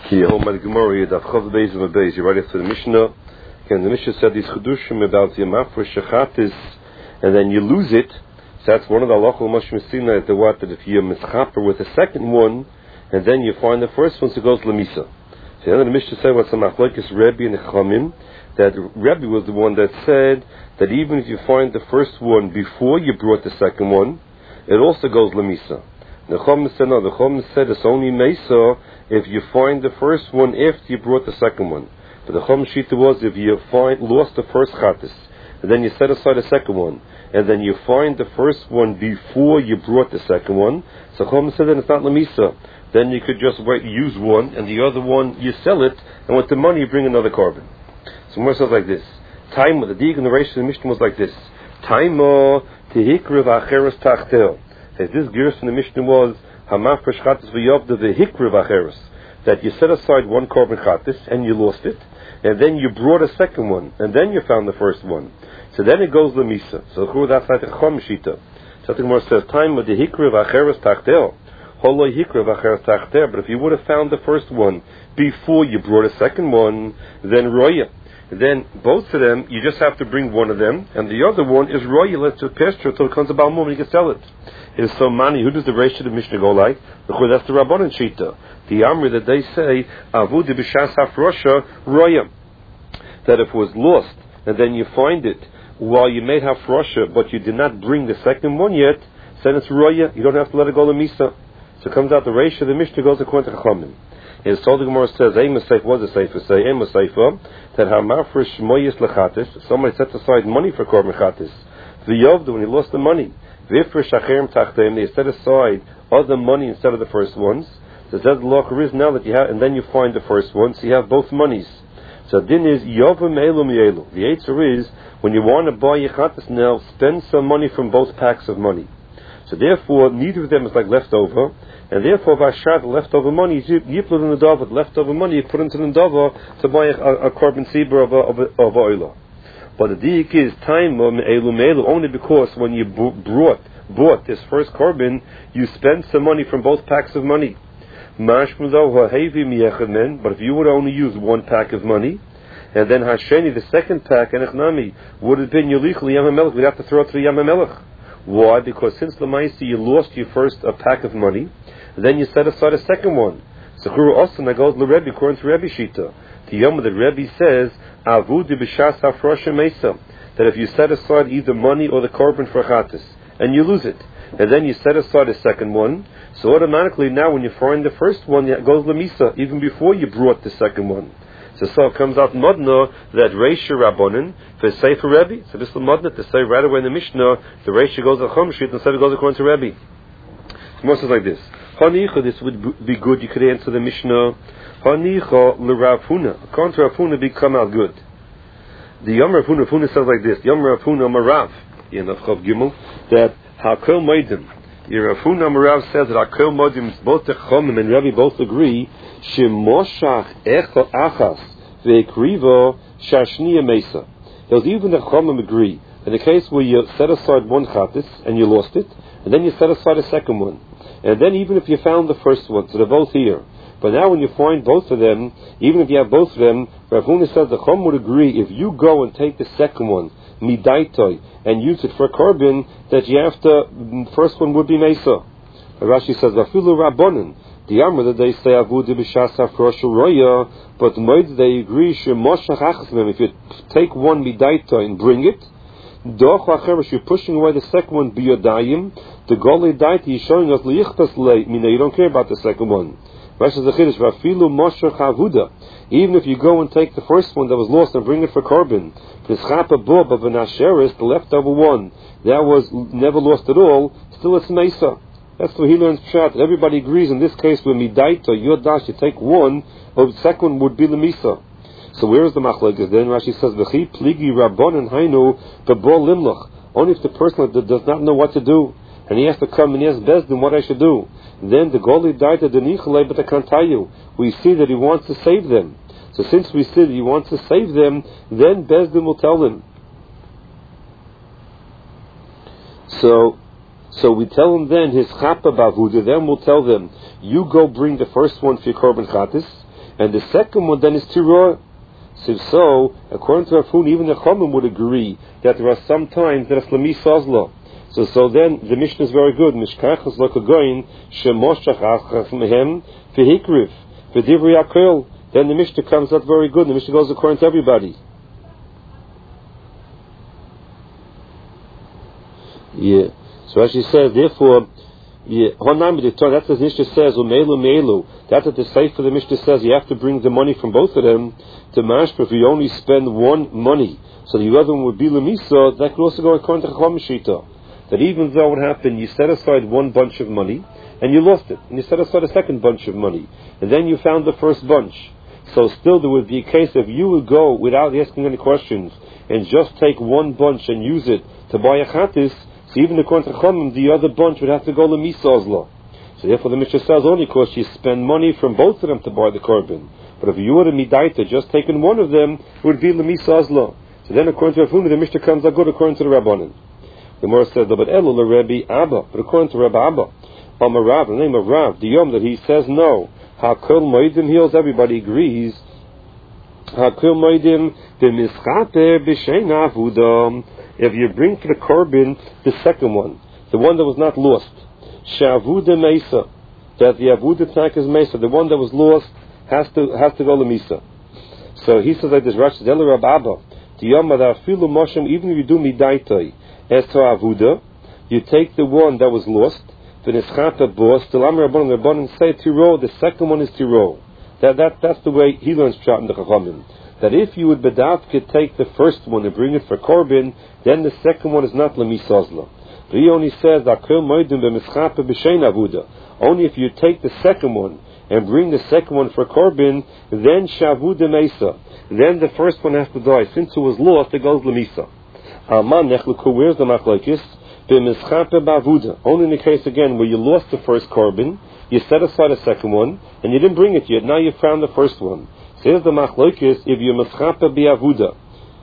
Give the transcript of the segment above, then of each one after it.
Here, home at the Gemara, Daf Chav Beis and Beis. You're right after the Mishnah. Again, the Mishnah said these chedushim about the mafresh shechatis, and then you lose it. So that's one of the halachos mashmesina is the what that if you mischaper with the second one, and then you find the first one, so it goes lemisa. So then the Mishnah said what's a machlokes Rebbe and Chachamim, that Rebbe was the one that said that even if you find the first one before you brought the second one, it also goes lemisa. The Chachamim said no. The Chachamim said it's only mesa if you find the first one after you brought the second one. But the Chachamim shita was if you lost the first chatis, and then you set aside the second one, and then you find the first one before you brought the second one. So Chachamim said that it's not lemisa. Then you could just use one, and the other one you sell it, and with the money you bring another carbon. So more says like this. Time the dig and the ratio of the Mishnah was like this. Time tehikriv acheres tachtel. As this gears from the Mishnah was hamafresh chatis v'yavda v'hikriv acheres, that you set aside one carbon chatis and you lost it, and then you brought a second one, and then you found the first one. So then it goes lemisa. So that's like the Chachamim shita. So the Gemara says time of the hikriv acheres tachtel. But if you would have found the first one before you brought a second one, then roya. Then both of them, you just have to bring one of them, and the other one is roya. Let's just pasture until it comes about more and you can sell it. It is so many. Who does the ratio of the Mishnah go like? That's the Rabbanan Shita. The Amri that they say, Avud b'shas hafrosha roya. That if it was lost, and then you find it while you made hafrosha, but you did not bring the second one yet, then it's roya. You don't have to let it go to misa. So it comes out the ratio of the Mishnah goes according to Chachamim. It's told the Gemara says, what does the Sefer say? That hamafresh moyis lechatis, somebody sets aside money for korban chatis. V'yovdu, when he lost the money. V'ifresh acherim tachteim, they set aside other money instead of the first ones. So says the law is now that you have, and then you find the first one, so you have both monies. So din is yovim elu mielu. The answer is, when you want to buy your chatis now, spend some money from both packs of money. So therefore, neither of them is like leftover, and therefore, Vashad, the leftover money, you put in the dava, the leftover money, you put into the dava to buy a carbon seber of oil. But the diik is time only because when you bought this first carbon, you spend some money from both packs of money. But if you would only use one pack of money, and then Hasheni, the second pack, and would have been Yolich Yamamelech, we'd have to throw it to the Yamamelech. Why? Because since Lamaisi you lost your first a pack of money, then you set aside a second one. So Churu Osana goes to Rebbe according to Rebbe Shita. The Yom that Rebbe says, Avud b'shas hafrosha mesa, that if you set aside either money or the carbon for chatis, and you lose it, and then you set aside a second one, so automatically now when you find the first one, it goes lemisa, even before you brought the second one. So it comes out Modna that Reisha Rabbanan for Sefer Rebbe. So this is Modna to say right away in the Mishnah the Reisha goes to Chum Shit instead it goes according to Rebbe. So Moshe says like this. Hanicha, this would be good. You could answer the Mishnah. Hanicha l'Rav Huna. According to Rav Huna, become out good. The Yom Rav Huna says like this. Yom Rav Huna Marav in Chav Gimel that Hakol Moedim. Rav Huna Marav says that Hakol Moedim, both the Chachamim and Rebbe both agree. Shemoshach echel achas ve'ekrivo shashniya mesa. Those even the Chachamim agree. In the case where you set aside one chatis and you lost it, and then you set aside a second one, and then even if you found the first one, so they're both here. But now when you find both of them, even if you have both of them, Rav Huna says the Chachamim would agree if you go and take the second one, midaitoi, and use it for carbon, that you have to, the first one would be mesa. Rashi says, vafilu rabbonin. The Amr that they say Avud b'shas hafrosha roya, but moed they agree shemoshach achasmem. If you take one midaita and bring it, doch acheres you're pushing away the second one biyodayim. The golei daiti is showing us liichtas lei. Meaning you don't care about the second one. Rashi says the chiddush vafilu moshach havuda. Even if you go and take the first one that was lost and bring it for carbon, v'schapa bob of an asheres, the leftover one that was never lost at all, still it's mesa. That's what he learns pshat. Everybody agrees in this case with midaita, yodash, you take one, or the second one would be the misa. So where is the machlokes? Then Rashi says, v'chi pligi rabbanan hainu b'bol limlach. Only if the person does not know what to do, and he has to come and he asks Bezdin what I should do. Then the goli daita denichalei b'takantayu. We see that he wants to save them. So since we see that he wants to save them, then Bezdin will tell him. So we tell him then his chapa bavuda. Then we'll tell them, you go bring the first one for your korban chatis, and the second one then is tirah. So, according to Rafun, even the Chomim would agree that there are some times that it's Lami Sazla. So then the Mishnah is very good. Mishkachas Lakagoin, Shemoshach Achachmehem, Vehikriv, Vedivri Akel. Then the Mishnah comes out very good. The Mishnah goes according to everybody. Yeah. So as she says, therefore, that's what the Mishnah says, Umelu. That's what the Sefer the Mishnah says, you have to bring the money from both of them to mashpa. If you only spend one money, so the other one would be Lemisa, that could also go according to Chacham Shita. That even though what happened, you set aside one bunch of money, and you lost it, and you set aside a second bunch of money, and then you found the first bunch. So still there would be a case if you would go without asking any questions, and just take one bunch and use it to buy a chatis, so even according to Chachamim, the other bunch would have to go Lemisa. So therefore the Mishnah says only because you spend money from both of them to buy the korban. But if you were to midaita, just taking one of them, it would be Lemisa Azla. So then according to Rafuni, the Mishnah comes out good according to the Rabbanan. The Gemara says, but Elu Rabbi Abba, but according to Rabbi Abba, Rav, the name of Rav, the Yom that he says no. Hakol Moedim heals, everybody agrees. Hakol Moedim b'mischaper b'shein avudam. If you bring for the korban the second one, the one that was not lost, Shavuda Mesa, that the Avuda Tank is Mesa, the one that was lost has to go to Misa. So he says like this, Rashi Del Rababa, the Yom Afilu Moshem, even if you do Midaitai, as to Avuda, you take the one that was lost, the Nischata Bo, still Am Rabbanon, the Rabbanon say Tiro, the second one is Tiro. That's the way he learns Pshat in the Chachamim. That if you would bedavke take the first one and bring it for korban, then the second one is not lemisazla. But he only says only if you take the second one and bring the second one for korban, then shavuda mesa. Then the first one has to die. Since it was lost, it goes lemisa. Where's the machlokes? Only in the case again where you lost the first korban, you set aside a second one, and you didn't bring it yet. Now you found the first one. Says the machlokes, if you meschapa biavuda,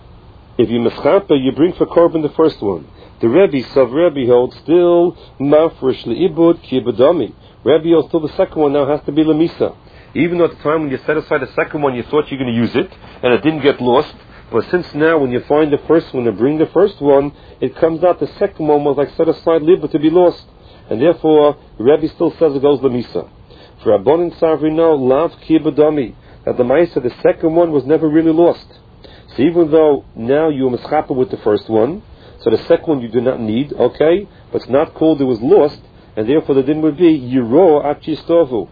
if you meschapa, you bring for korban the first one. The Rebbe, Sav Rebbe holds still mafresh leibud kibadami. Rebbe holds still the second one now has to be lemisa. Even though at the time when you set aside the second one, you thought you're going to use it, and it didn't get lost. But since now, when you find the first one and bring the first one, it comes out the second one was like set aside libud to be lost, and therefore Rebbe still says it goes lemisa. For Rabban and Savri no lav kibadami. That the Maisa, the second one was never really lost. So even though now you are mischapa with the first one, so the second one you do not need, okay, but it's not called it was lost, and therefore the din would be Yiro Achistovu.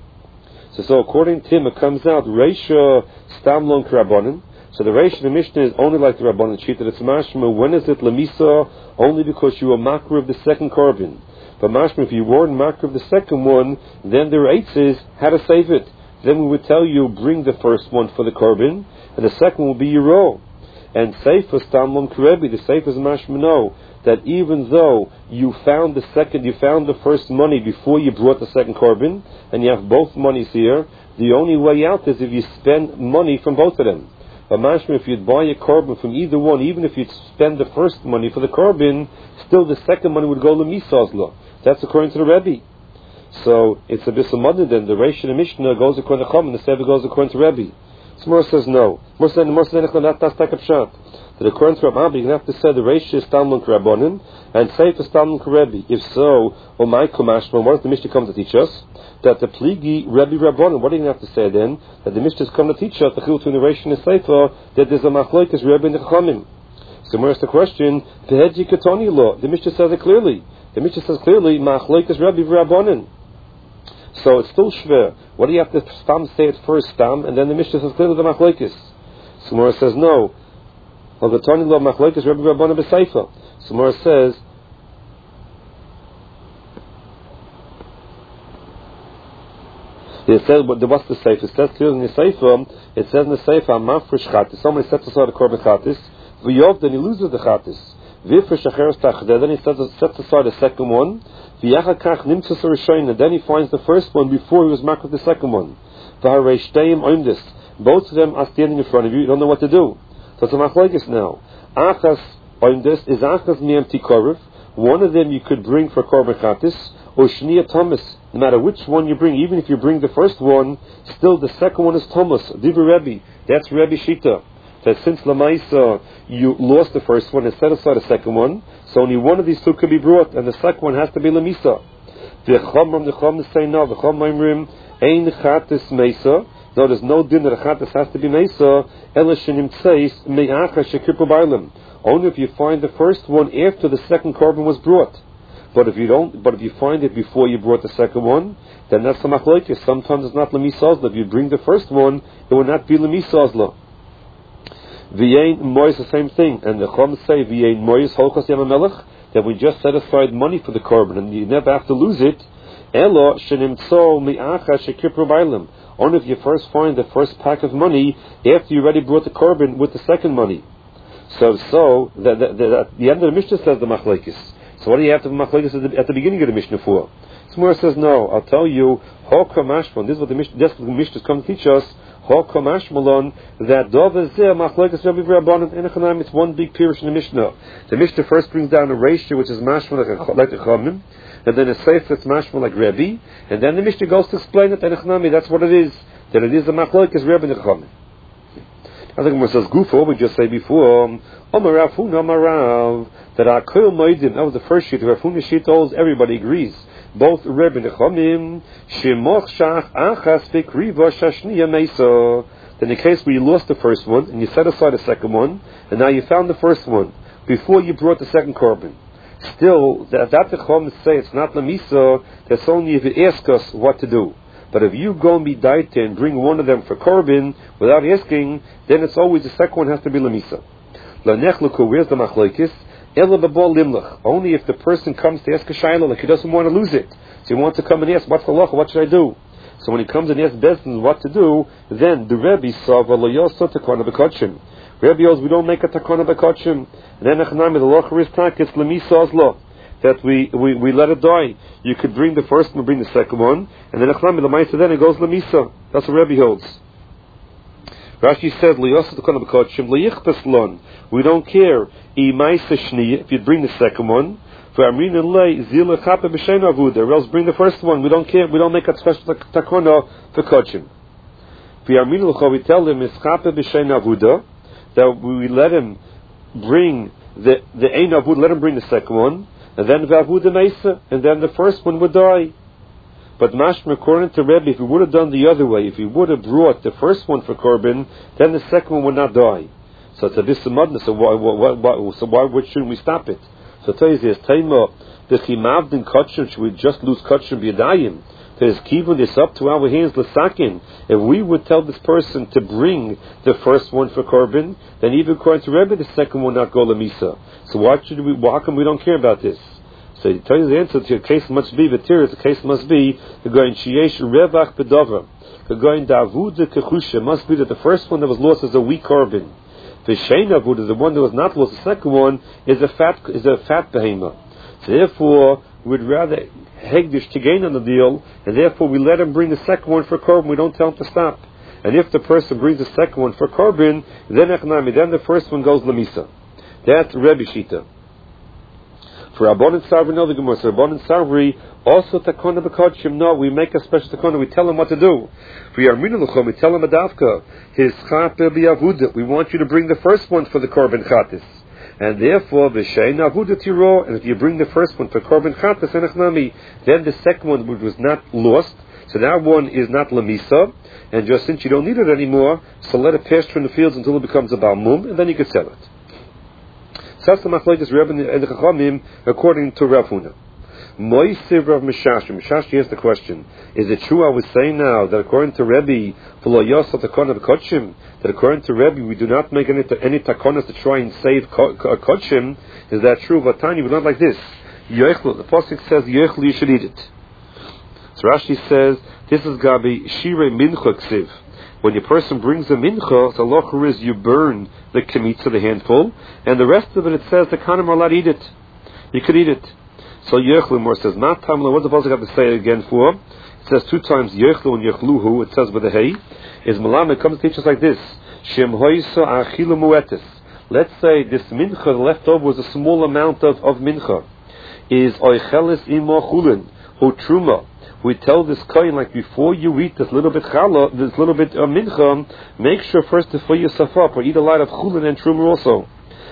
So according to him, it comes out Reisha Stamlon Karabonin. So the Reisha the Mishnah is only like the Rabbanan sheet that it's mashma. When is it Lamisa? Only because you are makar of the second korban. But mashma, if you weren't makar of the second one, then the Reitz is how to save it. Then we would tell you, bring the first one for the korban, and the second will be Yiro. And Sefer Stamlon Karebi, the Sefer is mashmano, that even though you found the first money before you brought the second korban, and you have both monies here, the only way out is if you spend money from both of them. But mashma, if you'd buy a korban from either one, even if you'd spend the first money for the korban, still the second money would go lemisazla. That's according to the Rebbe. So it's a bisamad then. The Reish and the Mishnah goes according to Chum, and the Sefer goes according to Rebbe. So Mor says no. Mor says that's tak pshat. That according to Rabbi, you have to say the Reish is Talmud Rabbanim and Sefer Talmud Rebbe. If so, my Kumashma, what does the Mishnah come to teach us? That the Pligi Rebbe Rabbanim. What do you have to say then? That the Mishnah has come to teach us the chil between the Reish and the Sefer that there's a machlokes Rebbe and the Chachamim. So Mor asks the question: Tehedji Katoni law. The Mishnah says it clearly. The Mishnah says clearly machlokes Rebbe Rabbanim. So it's still shver. What do you have to stam say it first stam, and then the Mishnah says clearly the machlokes. Samora says no. Well, the Tani lo machlokes Rebbe Rabbanan b'Seifa. Samora says it says what's the Seifa? It says clearly in the Seifa. It says in the Seifa mafresh chatis. Somebody sets aside the korban chatis. V'yov, then he loses the chatis. V'ifresh acheres tachder. Then he sets aside the second one. And then he finds the first one before he was marked with the second one. Both of them are standing in front of you. You don't know what to do. So it's a machlokes now. Achas oimdes is achas miyam tikorev. One of them you could bring for korban chatis, or shniya thomas. no matter which one you bring, even if you bring the first one, still the second one is Thomas, Divrei Rebbe. That's Rebbe Shita. That since Lamaisa you lost the first one and set aside the second one, so only one of these two could be brought, and the second one has to be Lamisa. The Chomrim say no. The Chomrim Ein Chatis Mesa. No, there's no din that a Chatis has to be Mesa. Ela Shenim Tzeis Me'acha Shekirpu Bailim. Only if you find the first one after the second korban was brought. But if you find it before you brought the second one, then that's the machlokes. Sometimes it's not Lemisazla. If you bring the first one, it will not be Lemisazla. V'yein Mois, the same thing. And the Chum say V'yein Mois Holchos Yamamelech, that we just set aside money for the korban and you never have to lose it. Elo Shenimtzo Mi'acha Shekirpu Bailim. Only if you first find the first pack of money after you already brought the korban with the second money. So the end of the Mishnah says the machlokes. So what do you have to machlokes at the beginning of the Mishnah for? Smur says no. I'll tell you, Hokamashmalon. This is what the Mishnah comes to teach us. Hokamashmalon, that Dovazeh machlokes Rabbi Rabbanan in Echanayim. It's one big pirush in the Mishnah. The Mishnah first brings down a ratio which is mashmal like a Chomim, and then a seif that's mashmal like Rebbe, and then the Mishnah goes to explain it in Echanayim. That's what it is. That it is the machlokes Rebbe and Chomim. I think it says Gufo, we just say before, Omarav Huna Marav, that Akil Moedim, that was the first sheet, Rav Huna sheet holds, everybody agrees. Both Rebbe and Chomim, Shemoch Shach Achas Vikriva Shashniya Mesa. Then in the case where you lost the first one, and you set aside the second one, and now you found the first one, before you brought the second korban. Still, that the Chomim say it's not Lamisa, that's only if you ask us what to do. But if you go and be daita and bring one of them for korban without asking, then it's always the second one has to be lamisa. Lanechluku, where's the machlokes? Ela b'bol limlach. Only if the person comes to ask a shayla, like he doesn't want to lose it, so he wants to come and ask, what's the halacha? What should I do? So when he comes and asks Bezdin what to do, then the Rebbe saw v'loyoso takona b'kodshim. Rebbe yos, we don't make a takona b'kodshim. And then echanayim the halacha is takis lamisa ozlo. That we let it die. You could bring the first one, bring the second one, and then Echlami Lamaisa, then it goes Lamisa. That's what Rebbe holds. Rashi said, we don't care. If you bring the second one, or else bring the first one. We don't care. We don't make a special takona for kodshim. We tell him that we let him bring the ein avud, let him bring the second one, and then Vavuda Mesa, and then the first one would die. But Mashma, according to Rebbe, if he would have done the other way, if he would have brought the first one for korban, then the second one would not die. So it's a bisamadna. So why shouldn't we stop it? So tell you this, Taima, the chimavdin kotshim, should we just lose kotshim b'yadayim? There's kivun, it's up to our hands, l'sakin. If we would tell this person to bring the first one for korban, then even according to Rebbe, the second one will not go lamisa. So how come we don't care about this? So he tells you the answer to your case must be, the case must be, going sheyesh revach bedover. Going davuda kechusha, must be that the first one that was lost is a weak korban. The shein avuda, the one that was not lost, the second one is a fat behema. So therefore, we'd rather hegdish to gain on the deal, and therefore we let him bring the second one for korban. We don't tell him to stop. And if the person brings the second one for korban, then the first one goes lamisa. That's Rebbe Shita. For Rabbanan Sarvri, no, the Gemara. So Rabbanan Sarvri also takona b'kodshim. No, we make a special takona. We tell him what to do. For Yarminu l'chom, we tell him adavka his chape b'yavuda. We want you to bring the first one for the korban chatis, and therefore v'shein avuda tiro. And if you bring the first one for korban chatis enachnami, then the second one which was not lost, so that one is not lamisa. And just since you don't need it anymore, so let it pass through the fields until it becomes a balmum, and then you can sell it. That's the machlokes Rebbe and the Chachamim according to Rav Huna. Moisiv Rav Mishashi. Mishashi asks the question: is it true I was saying now that according to Rebbe, that according to Rebbe we do not make any takonas to try and save kodshim? Is that true? Vatani, but not like this. Yoechlu. The pasuk says Yoechlu, you should eat it. So Rashi says this is Gabi Shirei Mincha Ksiv. When your person brings a mincha, the locher is you burn the kemitza, the handful, and the rest of it says the kanim are allowed to eat it. You could eat it. So Yechlu more says, not tamla, what's the pasuk have to say again for? It says 2 times Yechlu and Yechluhu, it says with the hay. Is Malam, it comes to teach us like this. Shem hoisa achilu muetis. Let's say this mincha, the leftover was a small amount of mincha. Is oichelis imo chulin, hu truma. we tell this kohen, like, before you eat this little bit challah, this little bit mincha, make sure first to fill yourself up, or eat a lot of chulin and truma also.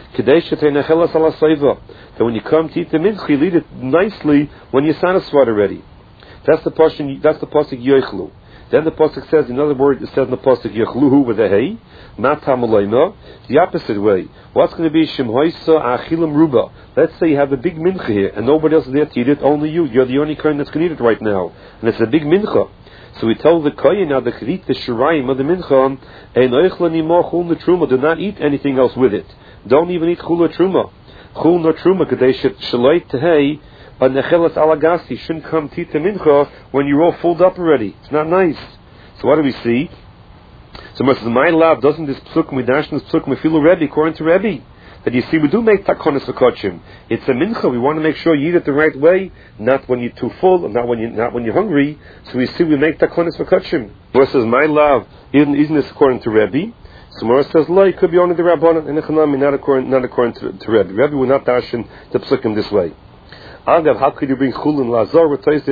That when you come to eat the mincha, you eat it nicely when you're satisfied already. That's the pasuk yoichlu. Then the pasuk says, in other words, it says in the pasuk yochluhu with a hey, matamalayma, the opposite way. What's going to be shemhoisa achilim ruba? Let's say you have a big mincha here, and nobody else is there to eat it, only you. You're the only kohen that's going to eat it right now, and it's a big mincha. So we tell the kohen now, the chrit, the shirayim of the mincha, ein oichlani mo chul na truma, do not eat anything else with it. Don't even eat chul or truma. Chul nor truma, kadei shaloi tehei, a nechelas alagasi, shouldn't come to eat the mincha when you're all filled up already. It's not nice. So what do we see? So my love, doesn't this psuk, midash this psuk, mefilu Rebbe, according to Rebbe, that you see, we do make takonis v'kochim. It's a mincha. We want to make sure you eat it the right way, not when you're too full, not when you're hungry. So we see we make takonis v'kochim. Versus my love, isn't this according to Rebbe? So Mora says, "Lo, it could be only the Rabbanan and Echanami, not according to Rebbe. Rebbe will not dashin the psukim this way." Agav, how could you bring chulin lazar?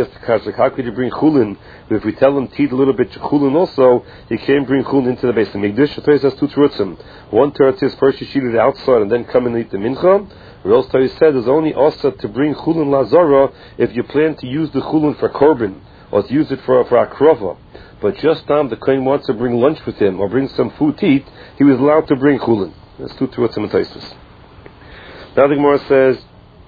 How could you bring chulin if we tell them to eat a little bit chulin also? You can't bring chulin into the base of Mikdash. Toys has two terutzim. One teretz is first you eat it outside and then come and eat the mincha. Or else Toys said there's only also to bring chulin lazara if you plan to use the chulin for korban or to use it for akrova. But just time the kohen wants to bring lunch with him or bring some food to eat, he was allowed to bring chulin. That's two terutzim and Toys. Now the Gemara says,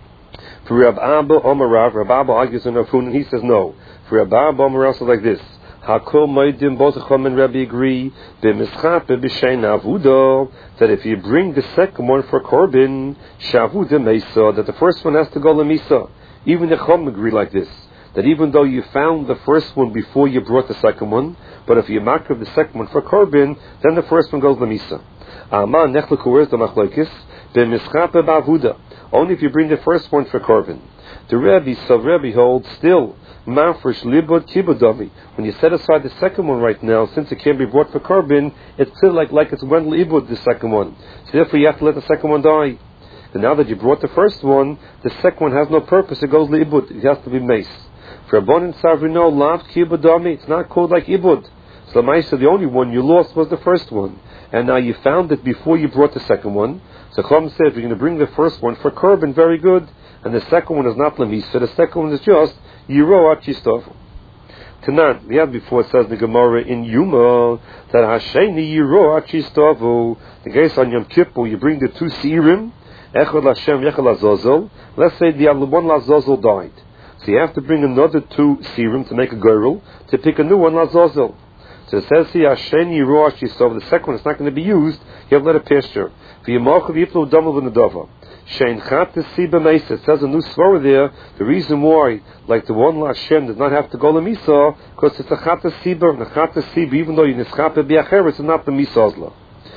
for Rab Abba Omarav, Rab Abba argues in Rafun, and he says no. For Rab Abba Omarav says like this: Hakol Moedim Bozachom and Rebbe agree b'mischape b'shein avuda, that if you bring the second one for korban shavuda mesa, that the first one has to go lemisa. Even the Chom agree like this, that even though you found the first one before you brought the second one, but if you mark the second one for korban, then the first one goes lemisa. Aman nechleku, where's the machlokes? B'mischape b'avuda. Only if you bring the first one for korban. The Rebbe holds still mafresh libud kibudami. When you set aside the second one right now, since it can't be brought for korban, it's still like it's went libud the second one. So therefore you have to let the second one die. And now that you brought the first one, the second one has no purpose. It goes libud. It has to be mace. For Abonin Savrino lav kibudami, it's not called like ibud. So the only one you lost was the first one, and now you found it before you brought the second one. So Chum said, we're going to bring the first one for korban, very good, and the second one is not lemisa. So the second one is just yiro achistovu. Tanan, we had before, it says in the Gemara in Yuma that hasheni yiro achistovu. The case on Yom Kippur, you bring the two siirim, echad Lashem, echad Lazozel. Let's say the one Lazozel died, so you have to bring another two siirim to make a girl to pick a new one Lazozel. So it says here, hasheni yiro achistovu. The second one is not going to be used. You have to let it pasture. It says a new svara there. The reason why, like the one Lashem does not have to go to Misa, because it's a chata siba, and a chata siba, even though you nischape biacher, it's not the misazla.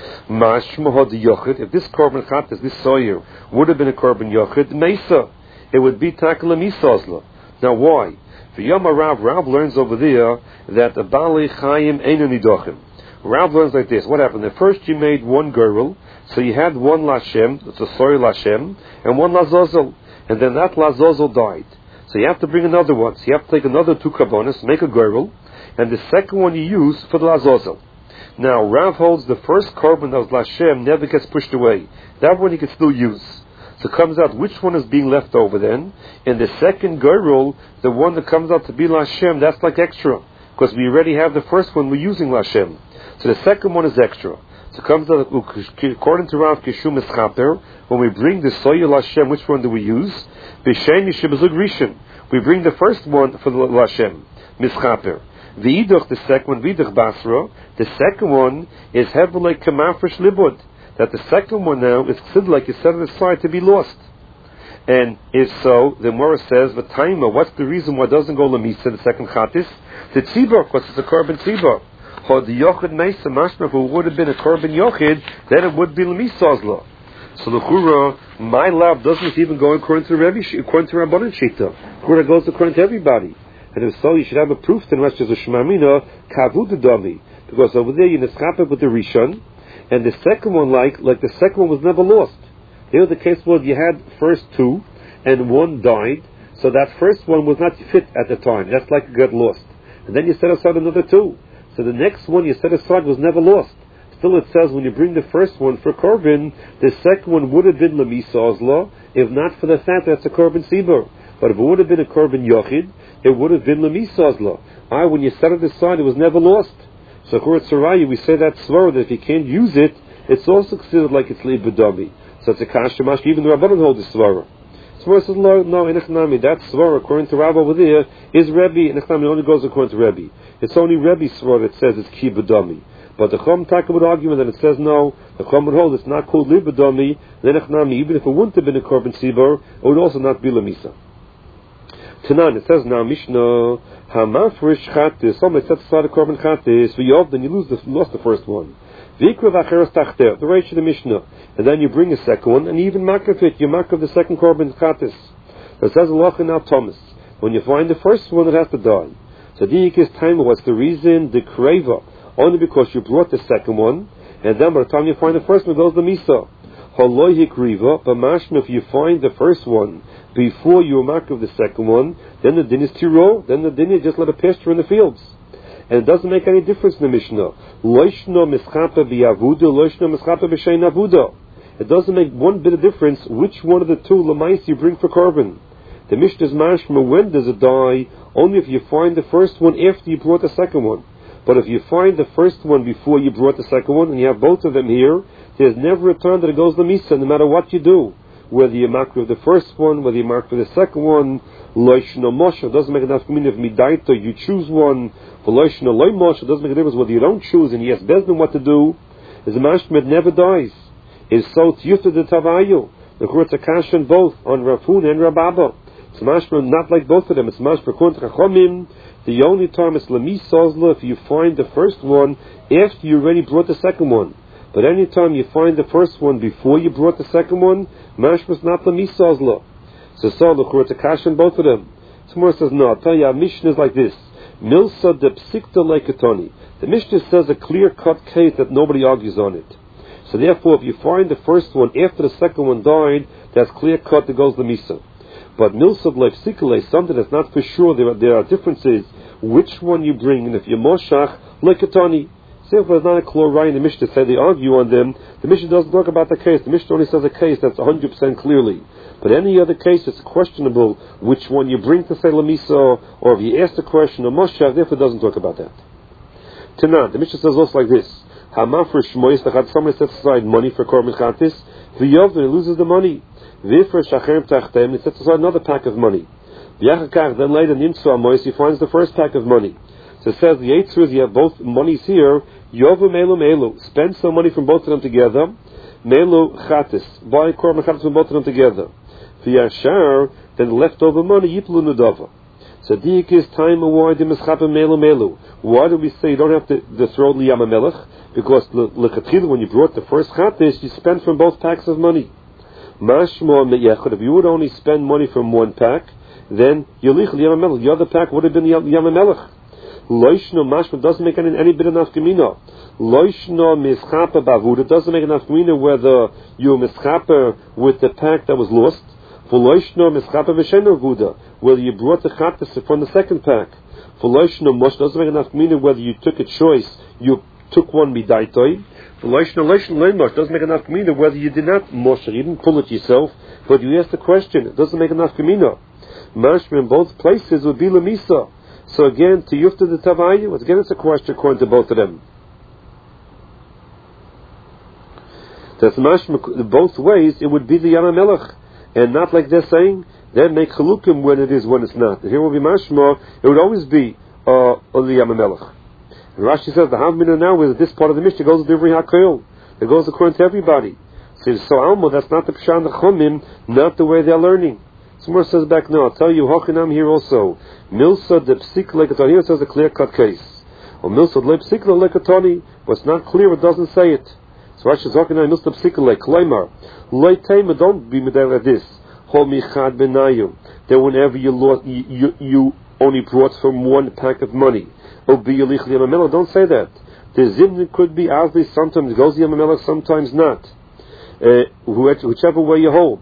If this korban chatas, this soyer, would have been a korban yochid, mesa, it would be takala misazla. Now why? For Yom Rav learns over there that the Bali Chaim Einu Nidochim. Rav learns like this. What happened? At first you made one girl, so you had one Lashem, that's a sorry Lashem, and one Lazozel, and then that Lazozel died. So you have to bring another one. So you have to take another two karbonos, make a girl, and the second one you use for the Lazozel. Now Rav holds the first korban that was Lashem never gets pushed away. That one you can still use. So it comes out which one is being left over then. In the second girl, the one that comes out to be Lashem, that's like extra, because we already have the first one we're using Lashem. So the second one is extra. So it comes out, according to Rav Kishum Eschaper, when we bring the Soya Lashem, which one do we use? B'Sheni Shebezug Rishon. We bring the first one for the Lashem, Mischaper. V'idach, the second one, V'idach Basra. The second one is heavily Kamafresh Libud. That the second one now is considered like you set it aside to be lost. And if so, the Gemara says, V'taima, what's the reason why it doesn't go Lamisa, the second Chatis? The Tzibor, because it's a korban Tzibor. The Yochid Mesa Mashma, if it would have been a korban Yochid, then it would be Lemisazla. So the Chura, my lab doesn't even go according to Rebbe, according to Rabbanan Shita. Chura goes according to everybody. And if so, you should have a proof to the rest of the Shemamina, Kavuda Dami. Because over there you neschape with the Rishon, and the second one, like the second one was never lost. Here the case was you had first two, and one died, So that first one was not fit at the time. That's like it got lost. And then you set aside another 2. So the next one you set aside was never lost. Still it says when you bring the first one for Korban, the second one would have been Lemisazla, if not for the fact that it's a Korban Sibur. But if it would have been a Korban Yochid, it would have been Lemisazla. When you set it aside, it was never lost. So according to Saraya, we say that svara, that if you can't use it, it's also considered like it's Leibadami. So it's a Kashamash, even the Rabbanan hold the svara. Svara says, no, Enechnami, that svara, according to Rabba over there, is Rebbe. Enechnami only goes according to Rebbe. It's only Rebbe's svara that says it's Kibadami. But the Chum Taka would argue that it says no, the Chum would hold it's not called Libadami, Enechnami, even if it wouldn't have been a Korban Sibur, it would also not be Lamisa. Tanan, it says now, Mishnah, Hamafrish Chatis, somebody sets aside a Korban Chatis, then you lost the first one. Vikra Vacheres Tachter, the Reish of the Mishnah, and then you bring a second one, and you even mark of it, you mark of the second Korban Chatis. It says Allah now Thomas, when you find the first one, it has to die. So Diik's time, what's the reason? The Kreva, only because you brought the second one, and then by the time you find the first one, goes the Misa. Haloi Hikriva, but mashma, if you find the first one before you mark of the second one, then the din is tiro, then the din is just let a pasture in the fields. And it doesn't make any difference in the Mishnah. Loishno mischapa biyavuda, loishno mischapa b'shein avuda. It doesn't make one bit of difference which one of the 2 lamais you bring for Korban. The Mishnah is mashma, when does it die? Only if you find the first one after you brought the second one. But if you find the first one before you brought the second one, and you have both of them here, there's never a time that it goes to Misa, no matter what you do. Whether you mark with the first one, whether you mark with the second one, Loishna Moshe, doesn't make enough meaning of Midaita, you choose one. For Loishna Loi Moshe, doesn't make a difference whether you don't choose and yes, Bezdin what to do. Is a mashmed never dies. Is so Tiyuta de Tavayu. The Kurtz Akash and both, on Rafun and Rababa. It's mashmed not like both of them. It's mashmed Kurtz Chachomim. The only time it's Lami Sozla if you find the first one after you already brought the second one. But any time you find the first one before you brought the second one, mashmas not Lami Sozla. So the Kurtz Akash and both of them. Tomorrow says, no, I'll tell you, our Mishnah is like this. Milsa de Psikta Lekatoni. The Mishnah says a clear-cut case that nobody argues on it. So therefore, if you find the first one after the second one died, that's clear-cut that goes the Misa. But Milsa de Psikale, something that's not for sure, there are differences, which one you bring, and if you're Moshach, Lekatoni. Therefore, there's not a chlorine in the Mishnah say they argue on them. The Mishnah doesn't talk about the case. The Mishnah only says a case that's 100% clearly. But any other case, it's questionable which one you bring to say Lamisa, or if you ask the question of Moshe, therefore it doesn't talk about that. Tanan, the Mishnah says also like this: Hamafar Shmois, somebody sets aside money for Korban Chatis, V'yov, then he loses the money. V'ifar Shachem Tachtem, he sets aside another pack of money. V'yachakach, then later Nimtzu Amois, he finds the first pack of money. So it says the Eitzur is you have both monies here. Yovu Melu, spend some money from both of them together. Melu Chatis, buy Korban Chatis from both of them together. V'yashar, then the leftover money, Yiplu Nudava. So Dik is time why the Mischapa Melu. Why do we say you don't have to throw Liyam Melech? Because L'Chatchila, when you brought the first Chatis, you spent from both packs of money. Mashmo Meyechad, if you would only spend money from one pack, then Yolich Liyam Melech, the other pack would have been Yam Melech. Loishno mashma doesn't make any bit of nafkamina. Loishno mischapa bavuda doesn't make enough kamina whether you mischapa with the pack that was lost. For loishno mischapa v'shener guda, whether you brought the chatas from the second pack. For loishno mosh doesn't make enough kamina whether you took a choice, you took one midaitoi. For loishno mosh doesn't make enough kamina whether you did not mosh, you didn't pull it yourself, but you asked the question. It doesn't make enough kamina. Mashma in both places would be lamisa. So again, to Yufta the Tavayu, again it's a question according to both of them. That's mashma both ways, it would be the Yam Melech, and not like they're saying, they make chalukim when it is, when it's not. Here will be mashma, it would always be on the Yam Melech. And Rashi says the Havmina now is this part of the Mishnah goes to every Hakoil. It goes according to everybody. So Alma, that's not the Pshan the Chumim, not the way they're learning. Somewhere says back now, I'll tell you, Hochinam here also. Milsa de Psik Lekatoni, here it says a clear-cut case. Or Milsa de Psik Lekatoni, but it's not clear, it doesn't say it. So Rashi says, Hochinam, Milsa de Psik Lekatoni. Leitema, don't be medal like this. Hol Michad Benayu. That whenever you lost, you only brought from one pack of money. Obi Yalich Yamamela, don't say that. The Zimni could be Avli, sometimes goes Yamamela, sometimes not. Whichever way you hold.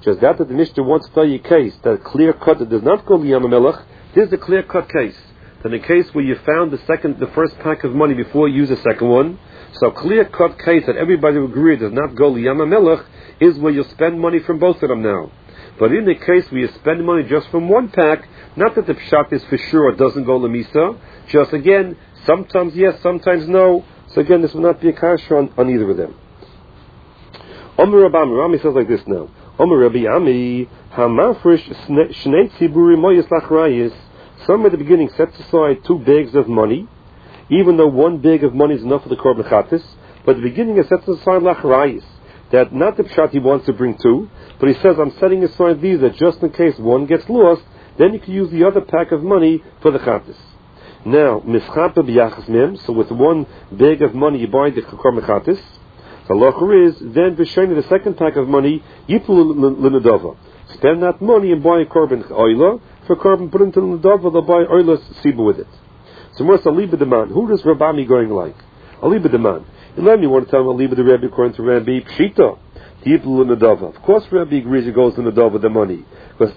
Just that the Mishnah wants to tell you a case that clear cut that does not go liyam melech. This is a clear cut case. Then a case where you found the first pack of money before you use the second one. So clear cut case that everybody will agree does not go liyam melech is where you'll spend money from both of them now. But in the case where you spend money just from one pack, not that the pshat is for sure it doesn't go lemisa, just again, sometimes yes, sometimes no. So again, this will not be a kasha on either of them. Omer Rami says like this now. Omer Rabbi Ami, hamafresh shnei tziburi moyes lachrayis. Some at the beginning sets aside 2 bags of money, even though 1 bag of money is enough for the korban chatas. But at the beginning it sets aside lachrayis. That not the pshat he wants to bring 2, but he says, I'm setting aside these that just in case one gets lost, then you can use the other pack of money for the chatas. Now, mischape b'yachas mem, so with 1 bag of money you buy the korban chatas. The locher is, then v'sheni, the second pack of money, yipul l'nedava. Spend that money and buy a korban oila, for korban put into l'nedava, they'll buy oila siba with it. So more aliba deman, who does Rabami going like? Aliba deman. And then you want to tell him aliba the Rebbe according to Rabbi Pshita. Of course, Rabbi agrees it goes in the dove with the money. Because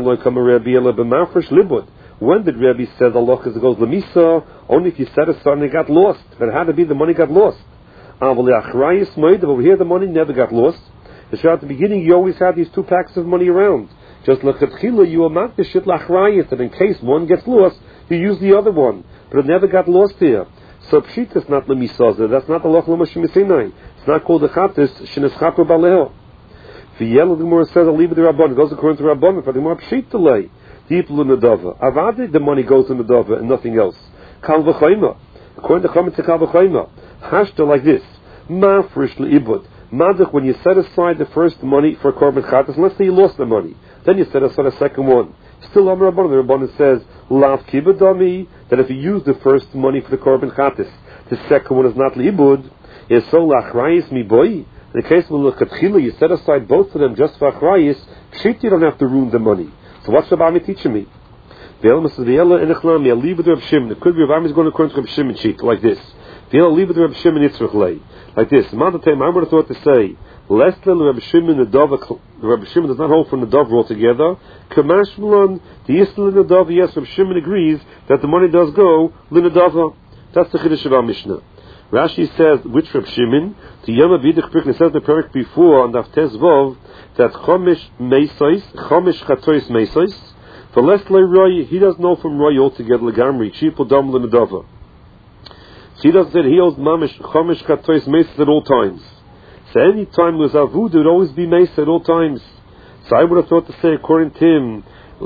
when did Rabbi say the loch goes lemisa? Only if you set aside and it got lost. If it had to be the money got lost. Over here the money never got lost. At the beginning you always had these 2 packs of money around. Just look at chila, you amount the shit lachrayis, and in case one gets lost, you use the other one. But it never got lost here. So pshit is not lemisaza. That's not the loch lemashimisinai. It's not called the chatis shenischaper baleho. V'yel the Gemara says aliba the rabban goes according to rabban. For the Gemara pshit delay deep l'nedava. Avadi the money goes in the dava and nothing else. Kal v'chayma according to Chametz kal v'chayma. Hashta like this. Ma frish leibud. Madach when you set aside the first money for korban chatas, let's say you lost the money, then you set aside a second one. Still Amar Rabban, the Rabban says lav kibudami, that if you use the first money for the korban chatas, the second one is not leibud. Is so lachrayis mi boy. In the case of l'katchila, you set aside both of them just for achrayis. Pshit, you don't have to ruin the money. So what's Rabbi teaching me? Ve'el Mr. Ve'ela in Echlami, I'll leave with Reb Shimon. It could be Rabbi is going according to Reb Shimon sheet like this. Ve'el leave with Reb Shimon Yitzchak lay like this. Amount of time I would have thought to say less than Reb Shimon the dove. Reb Shimon does not hold from the dove altogether. Kamash Malon the Yisrael in the dove. Yes, Reb Shimon agrees that the money does go linadava. That's the chiddush of our Mishnah. Rashi says, which Reb Shimon, the Yom Avidich Perk, it says the Perk before on Daftez Vov, that Chomish Meisais, Chomish Chatois Meisais, for less le Roy, he doesn't know from Roy altogether, Legamri, Chipul Dam Lenadava. So he doesn't say he holds Mamish, Chomish Chatois Meisais at all times. So any time was Avud, it would always be Meisais at all times. So I would have thought to say, according to him,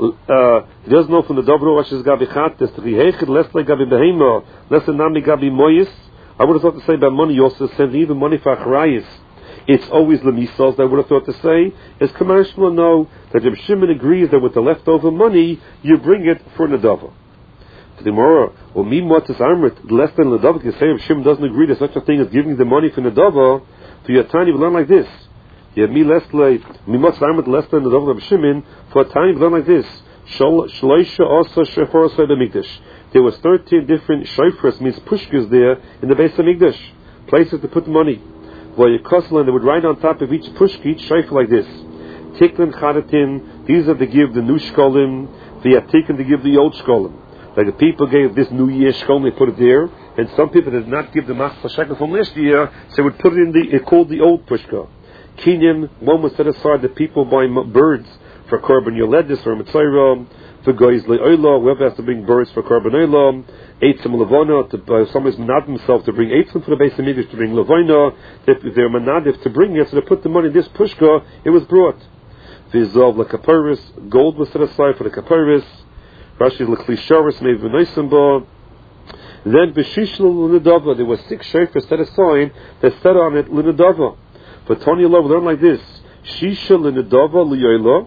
he doesn't know from the Dobro, Rashi's Gabi Chattes, Rihechid, less le Gabi Behema, less than Nami Gabi Moyis. I would have thought to say about money, you also send even money for achrayis. It's always lemisos. I would have thought to say is commercial. No, that Reb Shimon agrees that with the leftover money you bring it for nedava. For the Gemara, or mimot is armrit less than nedava. You say Reb Shimon doesn't agree to such a thing as giving the money for nedava. To your tiny, you learn like this. You have mimot is armrit less than nedava. Reb Shimon for a tiny, you learn like this. Shloisha also shefor osay b'mikdash. There was 13 different shofars, means pushkas there in the base of Mikdash, places to put money. Well, Yekoslan, they would write on top of each pushka, each shofar like this: Tiklin Chadatin. These are to give the new shkolim. The Atikin to give the old shkolim. Like the people gave this New Year shkolim, they put it there, and some people did not give the machzah shekel from last year, so they would put it in it called the old pushka. Kinyan, one was set aside the people buy birds for korban yoledis or mitzayra. For guys le'olah, whoever has to bring birds for korban olah, eitzim levana, somebody's manad himself to bring eitzim for the base of Mikdash, to bring levana, if they're manadiv to bring it, so they put the money in this pushka, it was brought. V'zov l'kaparis, gold was set aside for the kaparis, Rashi l'klisharis, maybe v'naisimba, then b'shishla l'nedava, there were 6 shofars set aside, that set on it l'nedava. For Tony Allah, we learn like this: Shisha l'nedava l'yoyla,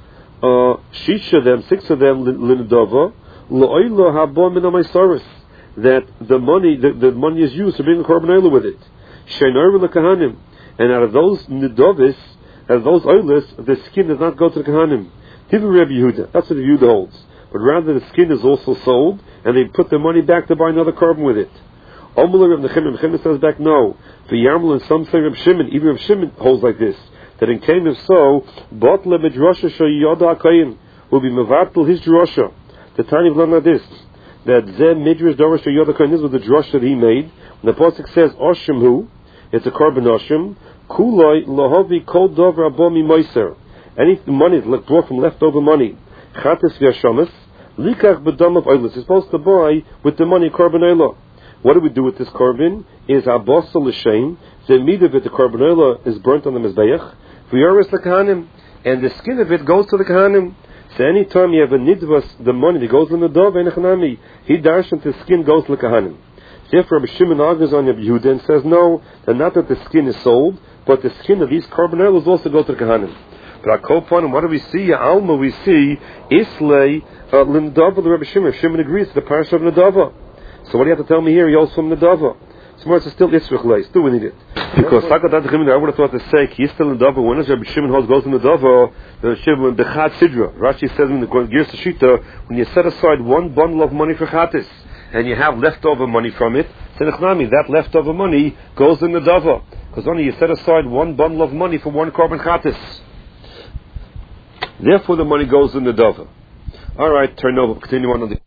Shisha them, 6 of them l'nedava, l'oyla haba min ha'maisaris, that the money is used to bring a korban oila with it. Sheinor l'kahanim, and out of those nedavis, out of those oilas, the skin does not go to the kahanim. Tivu Rabbi Yehuda, that's what Yehuda holds. But rather the skin is also sold, and they put the money back to buy another korban with it. Omul Reb Nechemia says back no. For Yarmul and some say Reb Shimon, even Reb Shimon holds like this, that in came if so, Botle Midrasha Shoyoda HaKoyin will be Mevartel his drosha. The Tanya learned like this, that Zeh Midrash Dorosh Shoyoda HaKoyin, this was the drosha that he made. And the Pasuk says, Oshim hu, it's a korban Oshim, Kuloi Lohovi Kol Dover Abomi Moiser. Any money is brought from leftover money. Chatas v'yashamas, likach b'dam of oilus. It's supposed to buy with the money korban oila. What do we do with this korban? Is abosel l'shem. The meat of it, the korban oila, is burnt on the mizbeach. V'yoris l'kahanim, and the skin of it goes to the kahanim. So any time you have a nidvas, the money that goes in the dove, he darshan the skin goes to the kahanim. Therefore, Rabbi Shimon argues on Rabbi Yehuda and says no, that not that the skin is sold, but the skin of these korban oilas also go to the kahanim. But what do we see? Alma, we see Islay Lindava, the Rebbe Shimon. Shimon agrees to the parasha of Nadava. So what do you have to tell me here? He also from Nadava. So more, it's still Israel. Still we need it. Because I would have thought to say, he's still Nadava. When does Rebbe Shimon goes to Nadava? The Shimon Bechad Sidra. Rashi says in the Gears Shita, when you set aside one bundle of money for Chatis, and you have leftover money from it, that leftover money goes in Nadava. Because only you set aside one bundle of money for one korban Chatis. Therefore, the money goes in the dova. All right, turn over. Continue on the